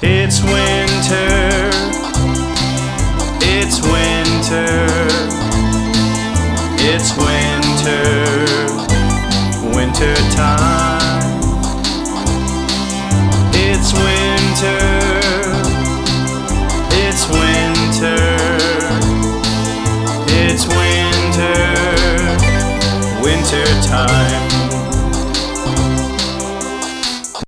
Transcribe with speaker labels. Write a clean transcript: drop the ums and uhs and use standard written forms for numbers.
Speaker 1: It's winter, it's winter, it's winter, winter time. It's winter, it's winter, it's winter, winter time.